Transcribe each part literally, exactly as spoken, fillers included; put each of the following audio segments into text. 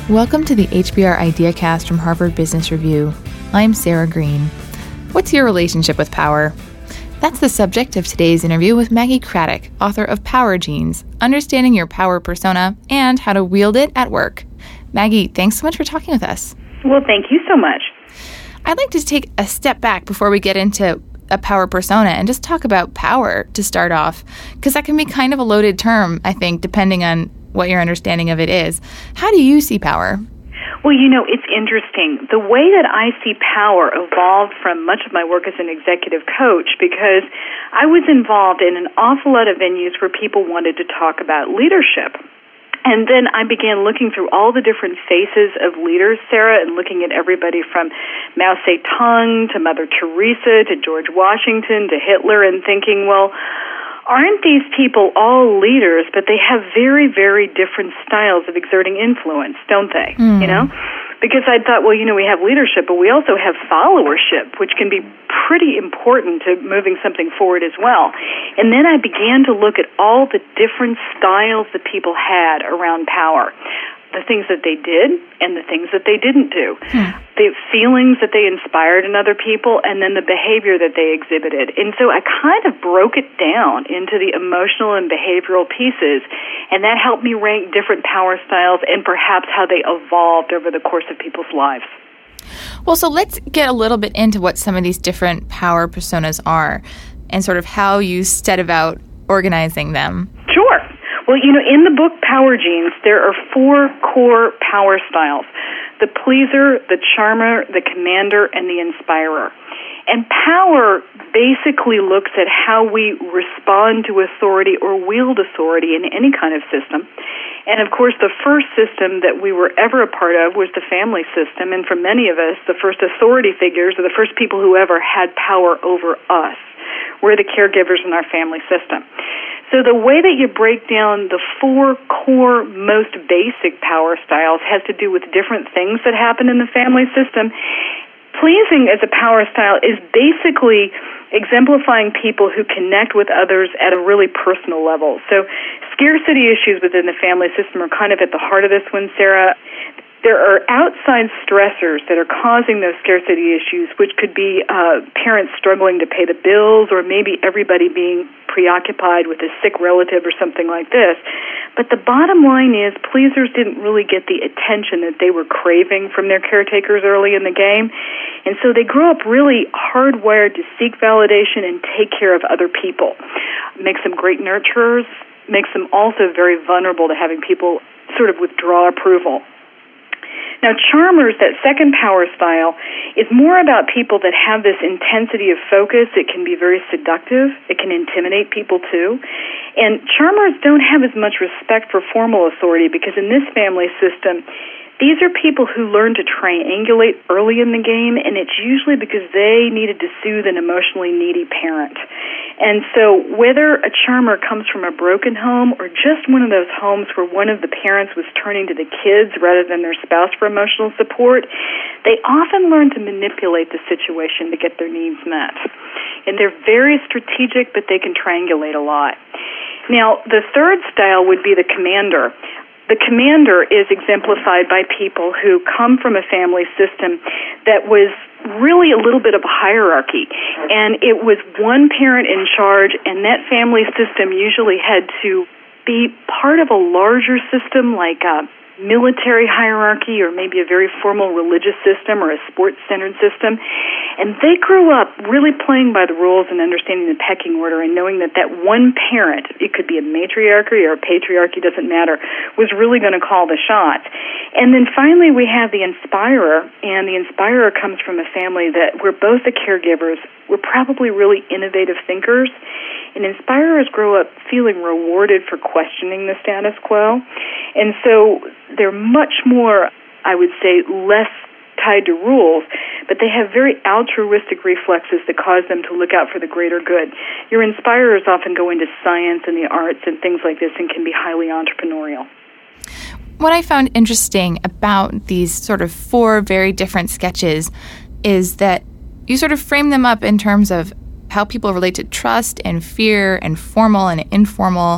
Welcome to the H B R IdeaCast from Harvard Business Review. I'm Sarah Green. What's your relationship with power? That's the subject of today's interview with Maggie Craddock, author of Power Genes, Understanding Your Power Persona and How to Wield It at Work. Maggie, thanks so much for talking with us. Well, thank you so much. I'd like to take a step back before we get into a power persona and just talk about power to start off, because that can be kind of a loaded term, I think, depending on what your understanding of it is. How do you see power? Well, you know, it's interesting. The way that I see power evolved from much of my work as an executive coach, because I was involved in an awful lot of venues where people wanted to talk about leadership. And then I began looking through all the different faces of leaders, Sarah, and looking at everybody from Mao Zedong to Mother Teresa to George Washington to Hitler, and thinking, well, aren't these people all leaders, but they have very, very different styles of exerting influence, don't they? Mm. You know? Because I thought, well, you know, we have leadership, but we also have followership, which can be pretty important to moving something forward as well. And then I began to look at all the different styles that people had around power. The things that they did and the things that they didn't do. Hmm. The feelings that they inspired in other people, and then the behavior that they exhibited. And so I kind of broke it down into the emotional and behavioral pieces, and that helped me rank different power styles and perhaps how they evolved over the course of people's lives. Well, so let's get a little bit into what some of these different power personas are and sort of how you set about organizing them. Sure. Well, you know, in the book Power Genes, there are four core power styles: the pleaser, the charmer, the commander, and the inspirer. And power basically looks at how we respond to authority or wield authority in any kind of system. And, of course, the first system that we were ever a part of was the family system. And for many of us, the first authority figures are the first people who ever had power over us. We're the caregivers in our family system. So the way that you break down the four core, most basic power styles has to do with different things that happen in the family system. Pleasing as a power style is basically exemplifying people who connect with others at a really personal level. So scarcity issues within the family system are kind of at the heart of this one, Sarah. There are outside stressors that are causing those scarcity issues, which could be uh, parents struggling to pay the bills, or maybe everybody being preoccupied with a sick relative or something like this. But the bottom line is pleasers didn't really get the attention that they were craving from their caretakers early in the game. And so they grew up really hardwired to seek validation and take care of other people. Makes them great nurturers, makes them also very vulnerable to having people sort of withdraw approval. Now, charmers, that second power style, is more about people that have this intensity of focus. It can be very seductive. It can intimidate people, too. And charmers don't have as much respect for formal authority because in this family system, these are people who learn to triangulate early in the game, and it's usually because they needed to soothe an emotionally needy parent. And so whether a charmer comes from a broken home or just one of those homes where one of the parents was turning to the kids rather than their spouse for emotional support, they often learn to manipulate the situation to get their needs met. And they're very strategic, but they can triangulate a lot. Now, the third style would be the commander. The commander is exemplified by people who come from a family system that was really a little bit of a hierarchy. And it was one parent in charge, and that family system usually had to be part of a larger system like a military hierarchy or maybe a very formal religious system or a sports-centered system. And they grew up really playing by the rules and understanding the pecking order and knowing that that one parent, it could be a matriarchy or a patriarchy, doesn't matter, was really going to call the shots. And then finally we have the inspirer, and the inspirer comes from a family that where both the caregivers were probably really innovative thinkers. And inspirers grow up feeling rewarded for questioning the status quo. And so they're much more, I would say, less tied to rules, but they have very altruistic reflexes that cause them to look out for the greater good. Your inspirers often go into science and the arts and things like this and can be highly entrepreneurial. What I found interesting about these sort of four very different sketches is that you sort of frame them up in terms of how people relate to trust and fear and formal and informal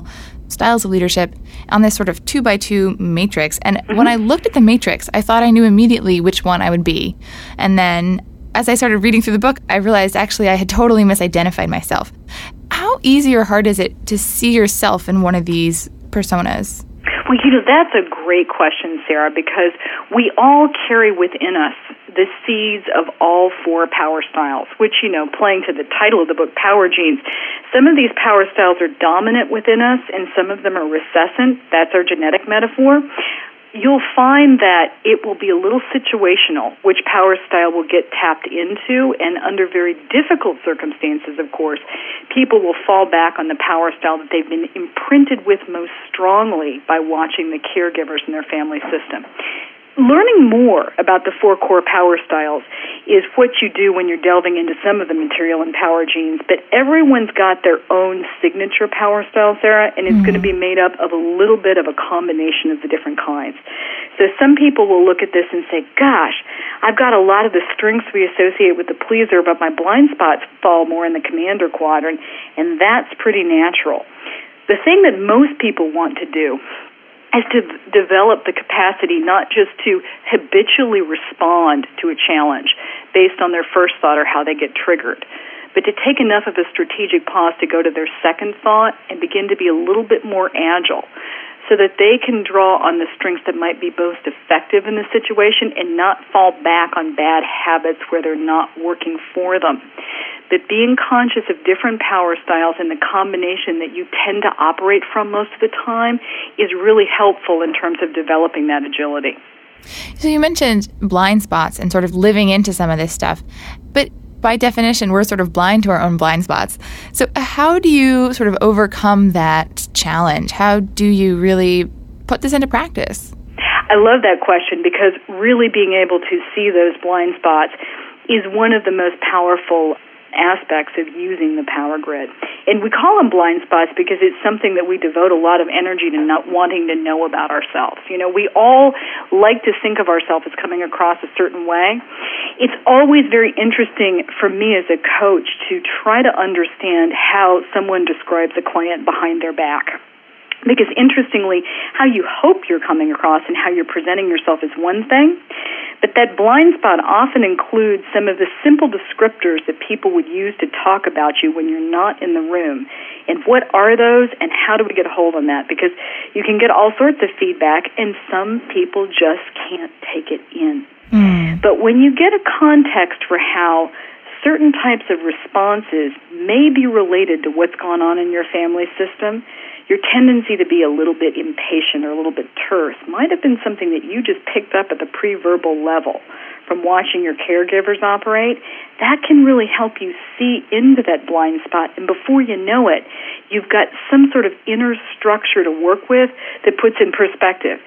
styles of leadership on this sort of two by two matrix. And mm-hmm. when I looked at the matrix, I thought I knew immediately which one I would be. And then as I started reading through the book, I realized actually I had totally misidentified myself. How easy or hard is it to see yourself in one of these personas? Well, you know, that's a great question, Sarah, because we all carry within us the seeds of all four power styles, which, you know, playing to the title of the book, Power Genes, some of these power styles are dominant within us and some of them are recessive. That's our genetic metaphor. You'll find that it will be a little situational, which power style will get tapped into, and under very difficult circumstances, of course, people will fall back on the power style that they've been imprinted with most strongly by watching the caregivers in their family system. Learning more about the four core power styles is what you do when you're delving into some of the material in Power Genes, but everyone's got their own signature power style, Sarah, and it's mm-hmm. going to be made up of a little bit of a combination of the different kinds. So some people will look at this and say, gosh, I've got a lot of the strengths we associate with the pleaser, but my blind spots fall more in the commander quadrant, and that's pretty natural. The thing that most people want to do is to develop the capacity not just to habitually respond to a challenge based on their first thought or how they get triggered, but to take enough of a strategic pause to go to their second thought and begin to be a little bit more agile so that they can draw on the strengths that might be most effective in the situation and not fall back on bad habits where they're not working for them. But being conscious of different power styles and the combination that you tend to operate from most of the time is really helpful in terms of developing that agility. So you mentioned blind spots and sort of living into some of this stuff, but by definition, we're sort of blind to our own blind spots. So how do you sort of overcome that challenge? How do you really put this into practice? I love that question because really being able to see those blind spots is one of the most powerful aspects of using the power grid. And we call them blind spots because it's something that we devote a lot of energy to not wanting to know about ourselves. You know, we all like to think of ourselves as coming across a certain way. It's always very interesting for me as a coach to try to understand how someone describes a client behind their back. Because interestingly, how you hope you're coming across and how you're presenting yourself is one thing, but that blind spot often includes some of the simple descriptors that people would use to talk about you when you're not in the room. And what are those, and how do we get a hold on that? Because you can get all sorts of feedback, and some people just can't take it in. Mm. But when you get a context for how certain types of responses may be related to what's going on in your family system, your tendency to be a little bit impatient or a little bit terse might have been something that you just picked up at the pre-verbal level from watching your caregivers operate. That can really help you see into that blind spot, and before you know it, you've got some sort of inner structure to work with that puts in perspective.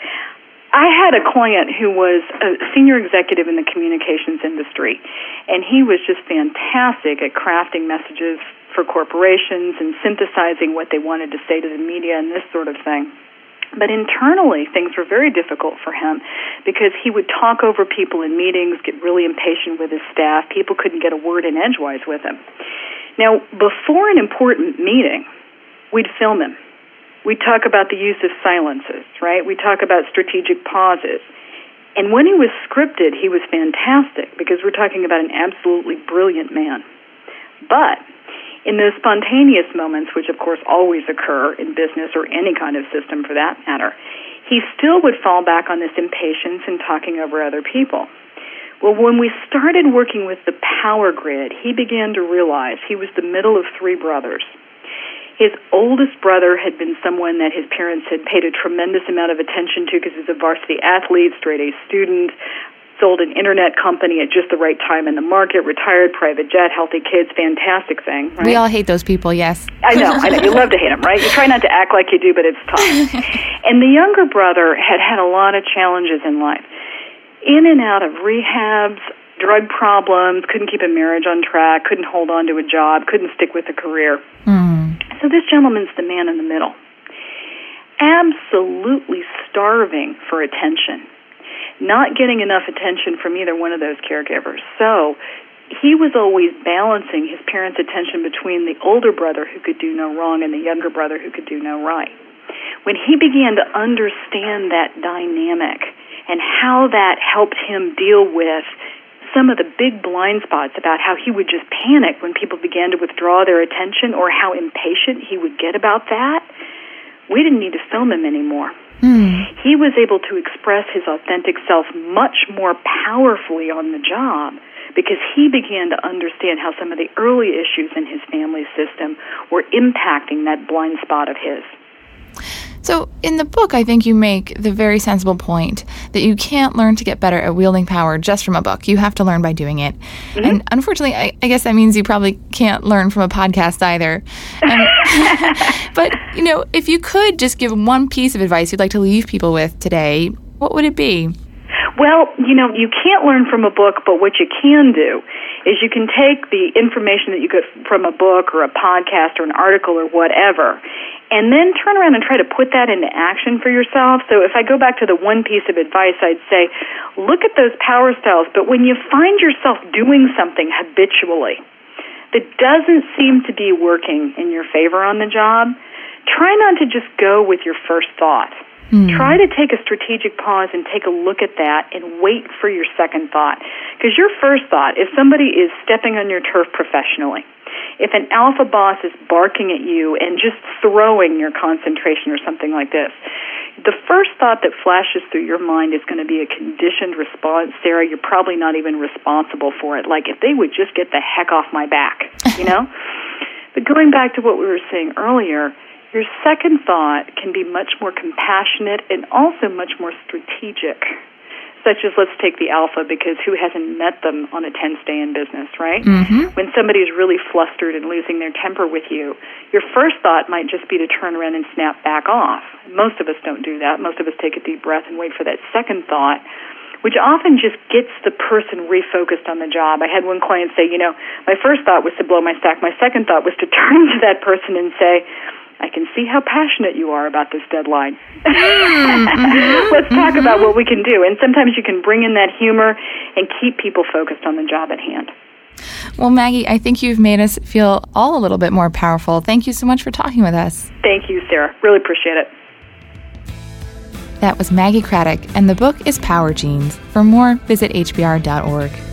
I had a client who was a senior executive in the communications industry, and he was just fantastic at crafting messages for corporations and synthesizing what they wanted to say to the media and this sort of thing. But internally, things were very difficult for him because he would talk over people in meetings, get really impatient with his staff. People couldn't get a word in edgewise with him. Now, before an important meeting, we'd film him. We'd talk about the use of silences, right? We'd talk about strategic pauses. And when he was scripted, he was fantastic because we're talking about an absolutely brilliant man. But in those spontaneous moments, which of course always occur in business or any kind of system for that matter, he still would fall back on this impatience and talking over other people. Well, when we started working with the power grid, he began to realize he was the middle of three brothers. His oldest brother had been someone that his parents had paid a tremendous amount of attention to because he was a varsity athlete, straight-A student, sold an internet company at just the right time in the market, retired, private jet, healthy kids, fantastic thing. Right? We all hate those people, yes. I know, I know. You love to hate them, right? You try not to act like you do, but it's tough. And the younger brother had had a lot of challenges in life. In and out of rehabs, drug problems, couldn't keep a marriage on track, couldn't hold on to a job, couldn't stick with a career. Mm. So this gentleman's the man in the middle. Absolutely starving for attention. Not getting enough attention from either one of those caregivers. So he was always balancing his parents' attention between the older brother who could do no wrong and the younger brother who could do no right. when he began to understand that dynamic and how that helped him deal with some of the big blind spots about how he would just panic when people began to withdraw their attention or how impatient he would get about that, we didn't need to film him anymore. Mm. He was able to express his authentic self much more powerfully on the job because he began to understand how some of the early issues in his family system were impacting that blind spot of his. So in the book, I think you make the very sensible point that you can't learn to get better at wielding power just from a book. You have to learn by doing it. Mm-hmm. And unfortunately, I, I guess that means you probably can't learn from a podcast either. Um, but, you know, if you could just give one piece of advice you'd like to leave people with today, what would it be? Well, you know, you can't learn from a book, but what you can do is you can take the information that you get from a book or a podcast or an article or whatever, and then turn around and try to put that into action for yourself. So if I go back to the one piece of advice, I'd say, look at those power styles, but when you find yourself doing something habitually that doesn't seem to be working in your favor on the job, try not to just go with your first thought. Mm. Try to take a strategic pause and take a look at that and wait for your second thought. Because your first thought, if somebody is stepping on your turf professionally, if an alpha boss is barking at you and just throwing your concentration or something like this, the first thought that flashes through your mind is going to be a conditioned response. Sarah, you're probably not even responsible for it. Like, if they would just get the heck off my back, you know? But going back to what we were saying earlier, your second thought can be much more compassionate and also much more strategic, such as, let's take the alpha, because who hasn't met them on a tense day in business, right? Mm-hmm. When somebody's really flustered and losing their temper with you, your first thought might just be to turn around and snap back off. Most of us don't do that. Most of us take a deep breath and wait for that second thought, which often just gets the person refocused on the job. I had one client say, you know, my first thought was to blow my stack. My second thought was to turn to that person and say, I can see how passionate you are about this deadline. Mm-hmm. Let's talk about what we can do. And sometimes you can bring in that humor and keep people focused on the job at hand. Well, Maggie, I think you've made us feel all a little bit more powerful. Thank you so much for talking with us. Thank you, Sarah. Really appreciate it. That was Maggie Craddock, and the book is Power Genes. For more, visit H B R dot org.